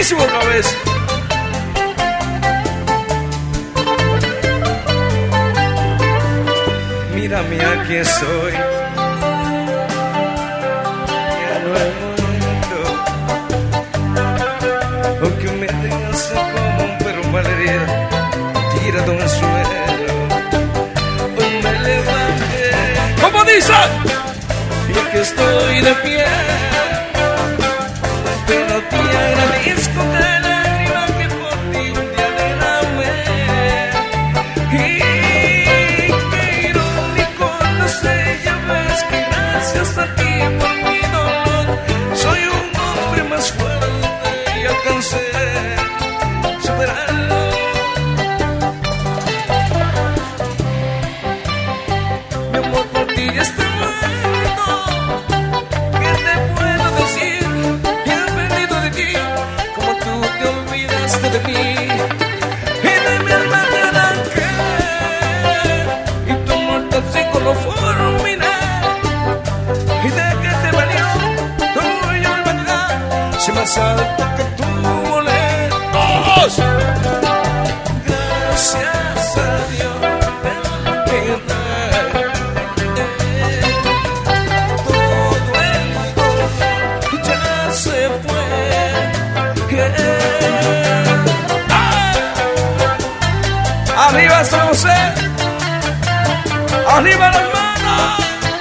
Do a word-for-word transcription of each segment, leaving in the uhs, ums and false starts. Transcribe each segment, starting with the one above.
Durísimo otra vez. Mírame, aquí estoy. Ya no he muerto, aunque me tengas como un perro malherido, tirado en el suelo. Hoy me levanté. ¿Cómo dice? Y aquí estoy de pie, pero te agradezco cada lágrima que por ti un día derramé. Y qué irónico, no sé, ya ves que gracias a ti por mi dolor soy un hombre más fuerte y alcancé superarlo. Mi amor por ti ya está muerto. ¿Qué te puedo decir? He aprendido de ti como tú te olvidaste de mí. Y de mi alma te arranqué, y tu amor tan seco lo fulminé. ¿Y de qué te valió tu orgullo y vanidad si más alto que tú volé? ¡Vamos! Gracias a Dios te olvidé. Todo el dolor ya se fue. Arriba San José, arriba las manos.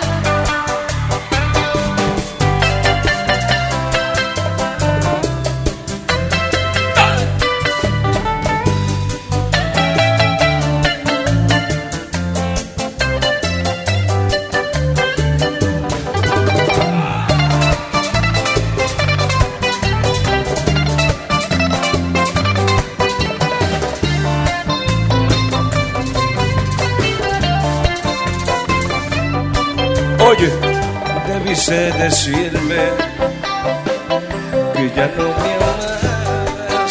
Oye, debiste decirme que ya no me amas,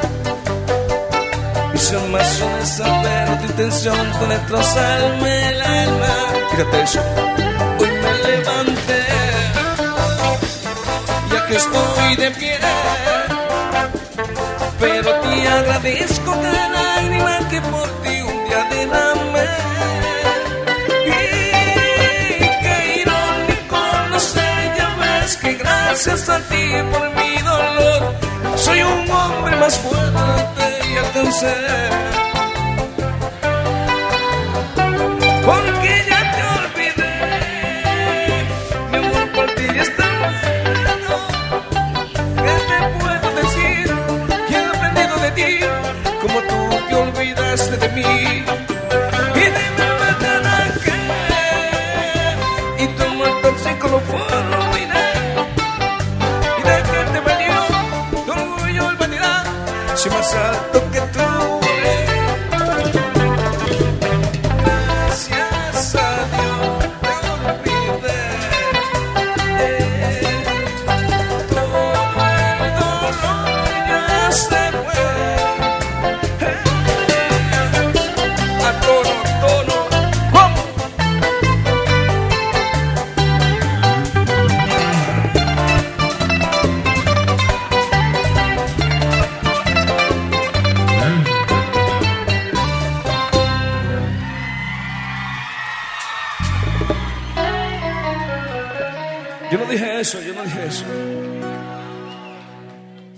y ser más honesta, pero tu intención fue destrozarme el alma. Fíjate eso. Hoy me levanté, ya que estoy de pie, pero te agradezco cada lágrima que por ti un día derramé. Que gracias a ti por mi dolor soy un hombre más fuerte y alcancé. Porque ya te olvidé, mi amor por ti ya está muerto. ¿Qué te puedo decir? Que he aprendido de ti como tú te olvidaste de mí. Y de mi alma te arranqué, y tu amor tan seco lo fue. Si más alto que tú volé. Gracias a Dios te olvidé. Todo el dolor ya se fue. A tono, tono, ¿cómo? Yo no dije eso, yo no dije eso.